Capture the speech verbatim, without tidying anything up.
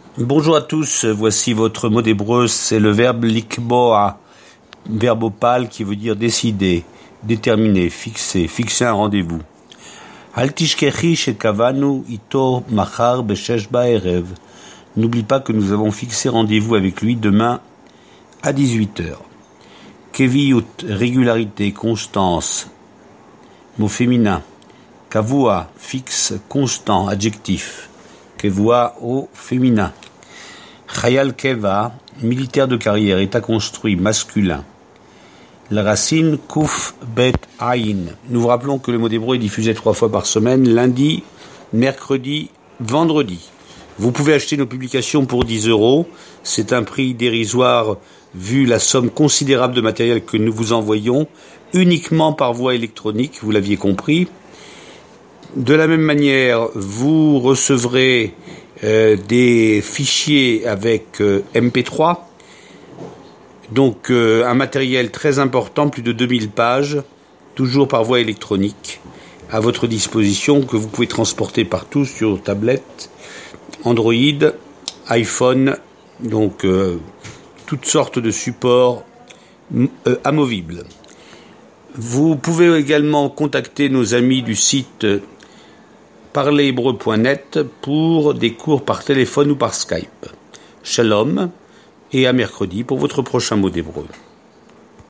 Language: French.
Bonjour à tous, voici votre mot d'hébreu, c'est le verbe likboa, verbe opale qui veut dire décider, déterminer, fixer, fixer un rendez-vous. Al tishkechi shekavanu ito machar beshesh ba'erev. N'oublie pas que nous avons fixé rendez-vous avec lui demain à dix-huit heures. Keviyut, régularité, constance, mot féminin. Kavua, fixe, constant, adjectif. Kevua au féminin. Chayal keva, militaire de carrière, état construit, masculin. La racine kouf bet aïn. Nous vous rappelons que le mot d'hébreu est diffusé trois fois par semaine, lundi, mercredi, vendredi. Vous pouvez acheter nos publications pour dix euros. C'est un prix dérisoire vu la somme considérable de matériel que nous vous envoyons uniquement par voie électronique, vous l'aviez compris. De la même manière, vous recevrez euh, des fichiers avec euh, M P trois, donc euh, un matériel très important, plus de deux mille pages, toujours par voie électronique, à votre disposition, que vous pouvez transporter partout sur tablette, Android, iPhone, donc euh, toutes sortes de supports euh, amovibles. Vous pouvez également contacter nos amis du site parler hébreu point net pour des cours par téléphone ou par Skype. Shalom et à mercredi pour votre prochain mot d'hébreu.